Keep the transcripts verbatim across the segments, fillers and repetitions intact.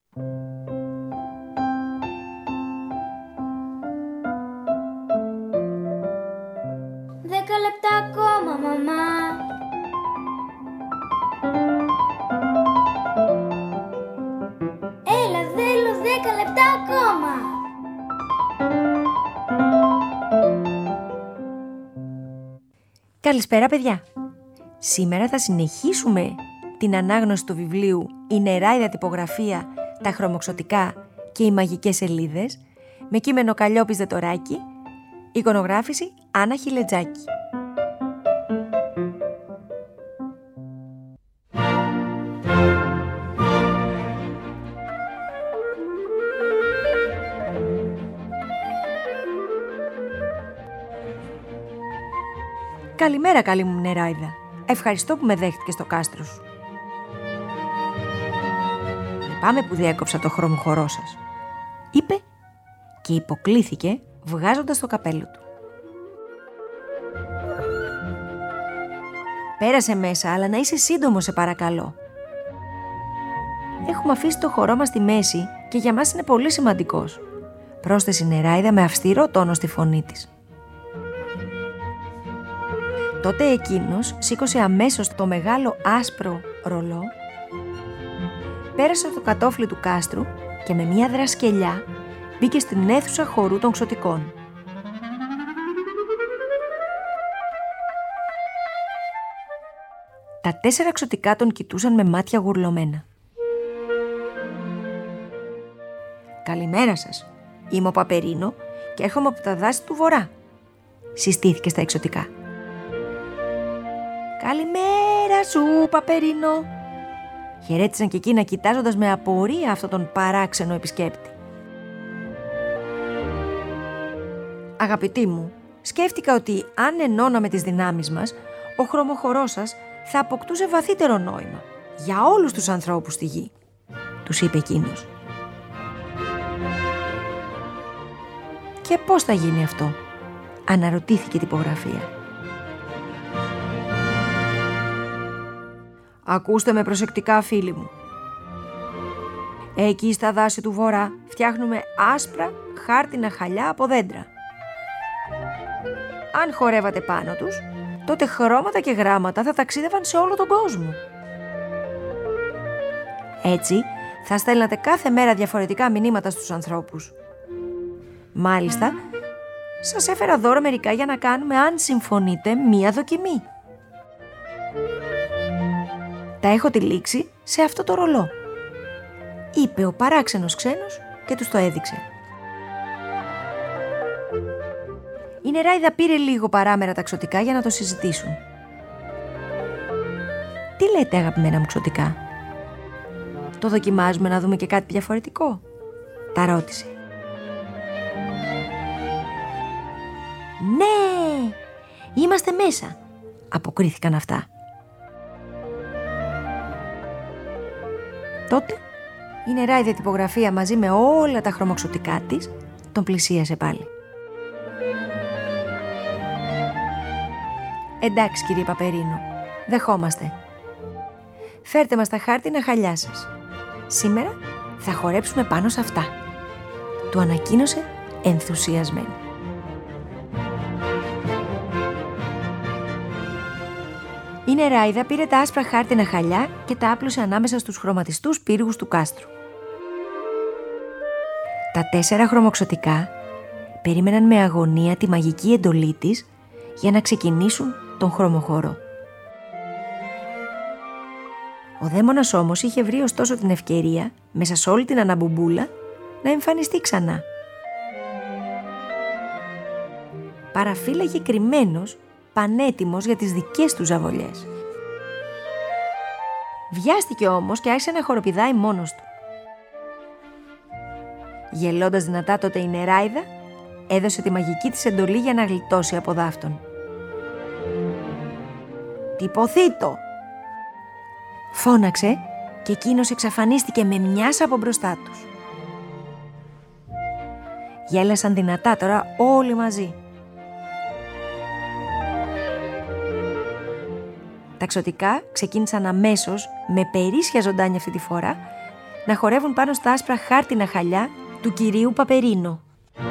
Δέκα λεπτά ακόμα, μαμά. Έλα, θέλω δέκα λεπτά ακόμα. Καλησπέρα, παιδιά. Σήμερα θα συνεχίσουμε την ανάγνωση του βιβλίου «Η νεράιδα τυπογραφία, τα χρωμοξωτικά και οι μαγικές σελίδες» με κείμενο Καλλιόπης Δετοράκη, εικονογράφηση Άννα Χιλετζάκη. Καλημέρα, καλή μου νεράιδα. Ευχαριστώ που με δέχτηκες στο κάστρο σου. Λυπάμαι που διέκοψα το χρωμοχωρό σας, είπε και υποκλήθηκε βγάζοντας το καπέλο του. Πέρασε μέσα, αλλά να είσαι σύντομο, σε παρακαλώ. Έχουμε αφήσει το χορό μας στη μέση και για μας είναι πολύ σημαντικός, πρόσθεσε η νεράιδα με αυστηρό τόνο στη φωνή της. Τότε εκείνος σήκωσε αμέσως το μεγάλο άσπρο ρολό, πέρασε το κατόφλι του κάστρου και με μια δρασκελιά μπήκε στην αίθουσα χορού των ξωτικών. Τα τέσσερα ξωτικά τον κοιτούσαν με μάτια γουρλωμένα. «Καλημέρα σας, είμαι ο Παπερίνο και έρχομαι από τα δάση του βορρά», συστήθηκε στα εξωτικά. «Καλημέρα σου, Παπερίνο», χαιρέτησαν και εκείνα κοιτάζοντας με απορία αυτόν τον παράξενο επισκέπτη. «Αγαπητοί μου, σκέφτηκα ότι αν ενώναμε τις δυνάμεις μας, ο χρωμοχωρός σας θα αποκτούσε βαθύτερο νόημα για όλους τους ανθρώπους στη γη», τους είπε εκείνος. «Και πώς θα γίνει αυτό?» αναρωτήθηκε η τυπογραφία. «Ακούστε με προσεκτικά, φίλοι μου. Εκεί στα δάση του βορρά φτιάχνουμε άσπρα χάρτινα χαλιά από δέντρα. Αν χορεύατε πάνω τους, τότε χρώματα και γράμματα θα ταξίδευαν σε όλο τον κόσμο. Έτσι θα στέλνατε κάθε μέρα διαφορετικά μηνύματα στους ανθρώπους. Μάλιστα, σας έφερα δώρο μερικά για να κάνουμε, αν συμφωνείτε, μία δοκιμή. Τα έχω τυλίξει σε αυτό το ρολό», είπε ο παράξενος ξένος και τους το έδειξε. Η νεράιδα πήρε λίγο παράμερα τα ξωτικά για να το συζητήσουν. «Τι λέτε, αγαπημένα μου ξωτικά? Το δοκιμάζουμε να δούμε και κάτι διαφορετικό?» τα ρώτησε. «Ναι, είμαστε μέσα», αποκρίθηκαν αυτά. Τότε η νεράιδα τυπογραφία μαζί με όλα τα χρωμοξωτικά της τον πλησίασε πάλι. «Εντάξει, κύριε Παπερίνο, δεχόμαστε. Φέρτε μας τα χάρτινα χαλιά σας. Σήμερα θα χορέψουμε πάνω σε αυτά», του ανακοίνωσε ενθουσιασμένη. Η νεράιδα πήρε τα άσπρα χάρτινα χαλιά και τα άπλωσε ανάμεσα στους χρωματιστούς πύργους του κάστρου. Τα τέσσερα χρωμοξωτικά περίμεναν με αγωνία τη μαγική εντολή της για να ξεκινήσουν τον χρωμοχώρο. Ο δαίμονας όμως είχε βρει ωστόσο την ευκαιρία, μέσα σε όλη την αναμπουμπούλα, να εμφανιστεί ξανά. Παραφύλαγε κρυμμένος, πανέτοιμος για τις δικές του ζαβολιές. Βιάστηκε όμως και άρχισε να χοροπηδάει μόνος του. Γελώντας δυνατά τότε η νεράιδα έδωσε τη μαγική της εντολή για να γλιτώσει από δάφτον. «Τυποθήτω», φώναξε και εκείνος εξαφανίστηκε με μιας από μπροστά τους. Γέλασαν δυνατά τώρα όλοι μαζί. Τα ξωτικά ξεκίνησαν αμέσως, με περίσσια ζωντάνια αυτή τη φορά, να χορεύουν πάνω στα άσπρα χάρτινα χαλιά του κυρίου Παπερίνο.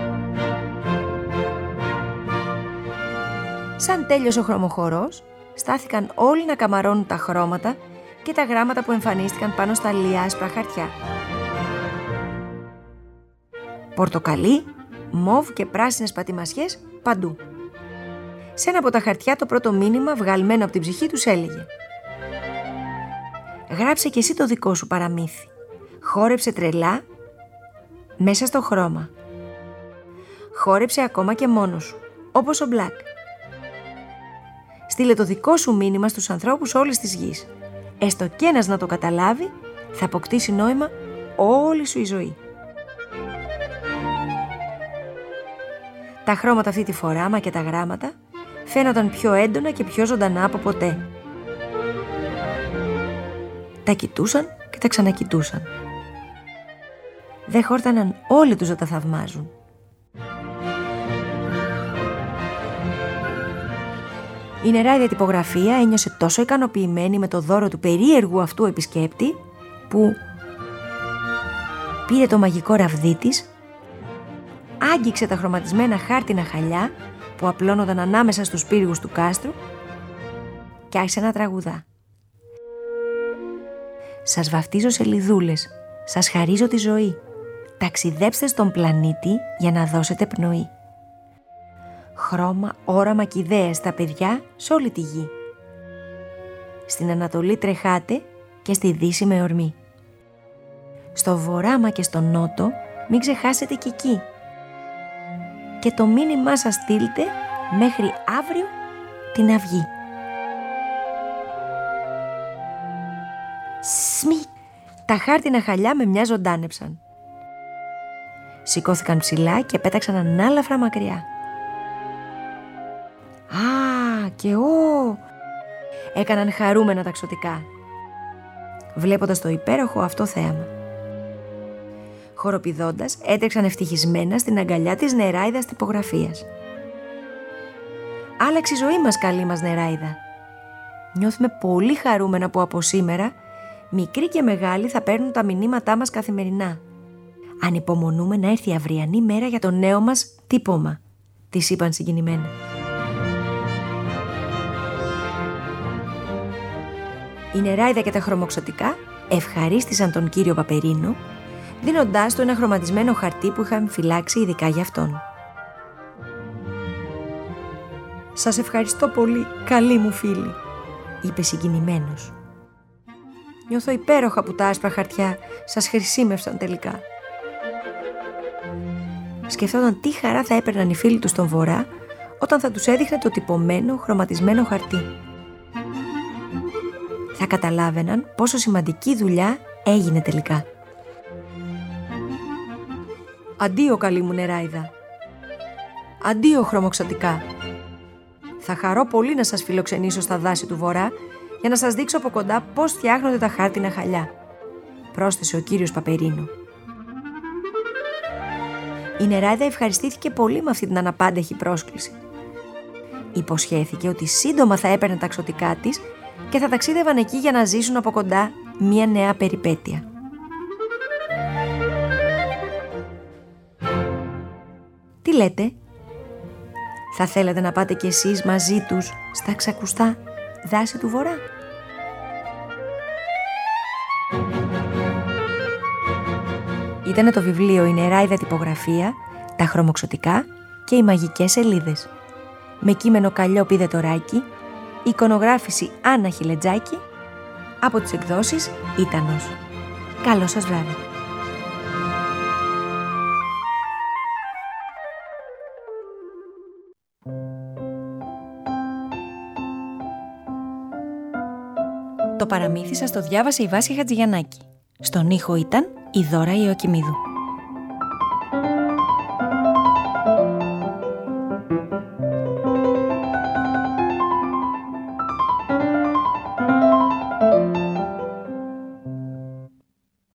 Σαν τέλειωσε ο χρωμοχορός, στάθηκαν όλοι να καμαρώνουν τα χρώματα και τα γράμματα που εμφανίστηκαν πάνω στα λία άσπρα χαρτιά. Πορτοκαλί, μοβ και πράσινες πατημασιές παντού. Σε ένα από τα χαρτιά το πρώτο μήνυμα βγαλμένο από την ψυχή τους έλεγε: «Γράψε κι εσύ το δικό σου παραμύθι. Χόρεψε τρελά μέσα στο χρώμα. Χόρεψε ακόμα και μόνος σου, όπως ο Μπλακ. Στείλε το δικό σου μήνυμα στους ανθρώπους όλης της γης. Έστω κι ένας να το καταλάβει, θα αποκτήσει νόημα όλη σου η ζωή». Τα χρώματα αυτή τη φορά, μα και τα γράμματα, φαίνονταν πιο έντονα και πιο ζωντανά από ποτέ. Τα κοιτούσαν και τα ξανακοιτούσαν. Δεν χόρταναν όλοι τους να τα θαυμάζουν. Η νεράιδα τυπογραφία ένιωσε τόσο ικανοποιημένη με το δώρο του περίεργου αυτού επισκέπτη, που πήρε το μαγικό ραβδί της, άγγιξε τα χρωματισμένα χάρτινα χαλιά που απλώνονταν ανάμεσα στους πύργους του κάστρου και άρχισε να τραγουδά. «Σας βαφτίζω σελιδούλες, σας χαρίζω τη ζωή. Ταξιδέψτε στον πλανήτη για να δώσετε πνοή. Χρώμα, όραμα και ιδέες στα παιδιά σε όλη τη γη. Στην Ανατολή τρεχάτε και στη Δύση με ορμή. Στο Βορρά μα και στο Νότο μην ξεχάσετε και εκεί. Και το μήνυμά σας στείλτε μέχρι αύριο την αυγή». Σμι! Τα χάρτινα χαλιά με μια ζωντάνεψαν. Σηκώθηκαν ψηλά και πέταξαν ανάλαφρα μακριά. «Α, και ω!» έκαναν χαρούμενα τα ξωτικά, βλέποντας το υπέροχο αυτό θέαμα. Χοροπηδώντας, έτρεξαν ευτυχισμένα στην αγκαλιά της νεράιδας τυπογραφίας. «Άλλαξε η ζωή μας, καλή μας νεράιδα. Νιώθουμε πολύ χαρούμενα που από σήμερα μικροί και μεγάλοι θα παίρνουν τα μηνύματά μας καθημερινά. Ανυπομονούμε να έρθει η αυριανή μέρα για το νέο μας τύπομα», της είπαν συγκινημένα. Η νεράιδα και τα χρωμοξωτικά ευχαρίστησαν τον κύριο Παπερίνο, δίνοντάς του ένα χρωματισμένο χαρτί που είχαν φυλάξει ειδικά για αυτόν. «Σας ευχαριστώ πολύ, καλή μου φίλη», είπε συγκινημένος. «Νιώθω υπέροχα που τα άσπρα χαρτιά σας χρησίμευσαν τελικά». Σκεφτόταν τι χαρά θα έπαιρναν οι φίλοι του στον Βορρά όταν θα τους έδειχνε το τυπωμένο, χρωματισμένο χαρτί. Θα καταλάβαιναν πόσο σημαντική δουλειά έγινε τελικά. «Αντίο, καλή μου νεράιδα. Αντίο, χρωμοξωτικά. Θα χαρώ πολύ να σας φιλοξενήσω στα δάση του Βορρά για να σας δείξω από κοντά πώς φτιάχνονται τα χάρτινα χαλιά», πρόσθεσε ο κύριος Παπερίνο. Η νεράιδα ευχαριστήθηκε πολύ με αυτή την αναπάντεχη πρόσκληση. Υποσχέθηκε ότι σύντομα θα έπαιρνε τα ξωτικά της και θα ταξίδευαν εκεί για να ζήσουν από κοντά μία νέα περιπέτεια. Τι λέτε? Θα θέλατε να πάτε κι εσείς μαζί τους στα ξακουστά δάση του Βορρά? Ήτανε το βιβλίο «Η νεράιδα τυπογραφία, τα χρωμοξωτικά και οι μαγικές σελίδες». Με κείμενο Καλλιόπη Δετοράκη, εικονογράφηση Άννα Χιλετζάκη, από τις εκδόσεις Ήτανος. Καλό σας βράδυ. Το παραμύθι σας το διάβασε η Βάσια Χατζηγιαννάκη. Στον ήχο ήταν η Δώρα Ιωακημίδου.